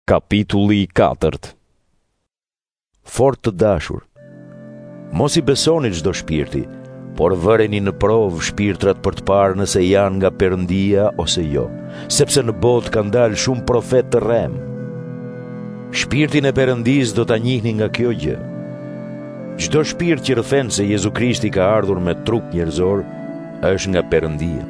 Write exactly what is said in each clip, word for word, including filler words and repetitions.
Kapitulli katërt. Fort të dashur, mos i besoni çdo shpirti, por vëreni në provë shpirtrat për të parë nëse janë nga Perëndia ose jo, sepse në botë kanë dalë shumë profet të rrem. Shpirtin e Perëndisë do ta njihni nga kjo gjë. Çdo shpirt që rrëfen se Jezu Krishti ka ardhur me trup njerëzor, është nga Perëndia.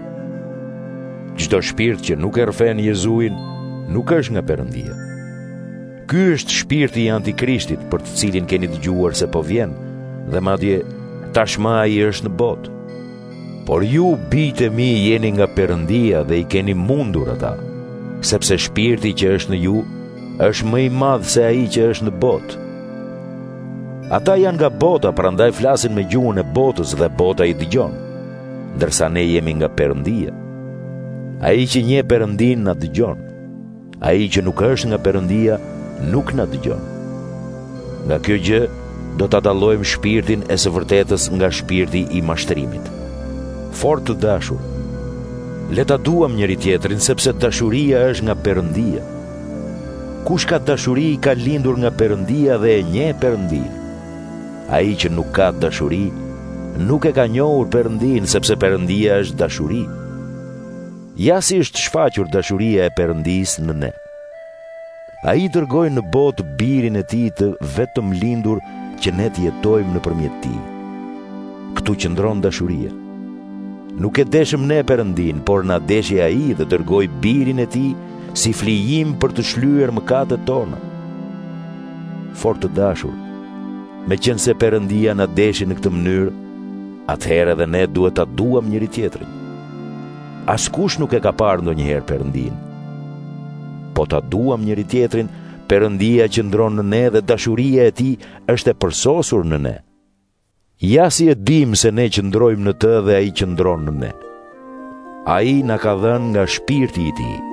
Çdo shpirt që nuk e rrëfen Jezuin, nuk është nga Perëndia. Ky është shpirti i Antikrishtit, për të cilin keni dëgjuar se po vjen, dhe madje tashmë ai është në botë. Por ju, bijtë e mi, jeni nga Perëndia dhe i keni mundur ata, sepse shpirti që është në ju është më i madh se ai që është në botë. Ata janë nga bota, prandaj flasin me gjuhën e botës dhe bota i dëgjon, ndërsa ne jemi nga Perëndia. Ai që njeh Perëndin na dëgjon. Ai që nuk është nga Perëndia nuk na dëgjon. Nga kjo gjë do ta dallojmë shpirtin e së vërtetës nga shpirti i mashtrimit. Fort të dashur, le ta duam njëri tjetrin, sepse dashuria është nga Perëndia. Kush ka dashuri ka lindur nga Perëndia dhe e njeh Perëndin. Ai që nuk ka dashuri nuk e ka njohur Perëndin, sepse Perëndia është dashuri. Ja si është shfaqur dashuria e Perëndisë në ne. Ai dërgoi në botë birin e tij të vetëm lindur që ne të jetojmë nëpërmjet tij. Ktu qëndron dashuria. Nuk e deshëm ne Perëndin, por na deshi ai dhe dërgoi birin e tij si flijim për të shlyer mëkatet tona. Fort të dashur, meqense Perëndia na deshi në këtë mënyrë, atëherë edhe ne duhet ta duam njëri tjetrin. Askush nuk e ka parë ndonjëherë Perëndin. Po ta duam njëri tjetrin, Perëndia qëndron në ne dhe dashuria e tij është e përsosur në ne. Ja si e dim se ne qëndrojmë në të dhe ai qëndron në ne. Ai na ka dhënë nga shpirti i tij.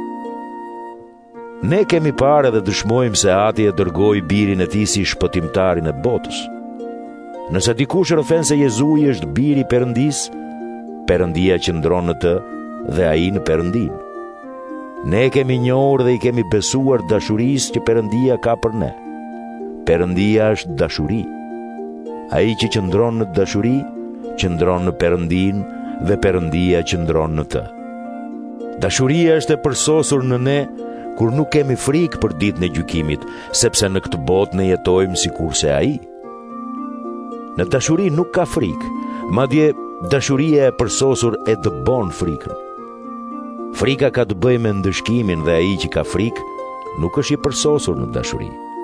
Ne kemi parë dhe dëshmojmë se Ati e dërgoi birin e tij si shpëtimtarin e botës. Nëse dikush rrëfen se Jezui është biri i Perëndisë, Perëndia qëndron në të dhe ai në Perëndin. Ne kemi njohur dhe i kemi besuar dashurisë që Perëndia ka për ne. Perëndia është dashuri. Ai që qëndron në dashuri, qëndron në Perëndin dhe Perëndia qëndron në të. Dashuria është e përsosur në ne kur nuk kemi frikë për ditën e gjykimit, sepse në këtë botë ne jetojmë sikurse ai. Në dashuri nuk ka frikë, madje dashuria e përsosur e dëbon frikën. Frika ka të bëjë me ndëshkimin dhe ai që ka frikë nuk është i përsosur në dashuri.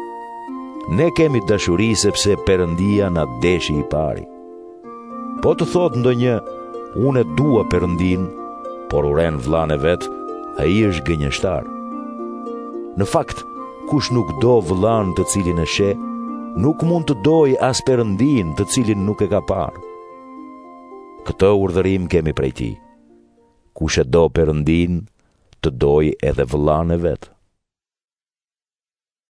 Ne kemi dashuri sepse Perëndia na deshi i pari. Po të thot ndonjë, unë e dua Perëndin, por uren vllain e vet, ai është gënjeshtar. Në fakt, kush nuk do vllain të cilin e sheh, nuk mund të dojë as Perëndin të cilin nuk e ka parë. Këtë urdhërim kemi prej tij. Kush e do Perëndin, të dojë edhe vllain e vet.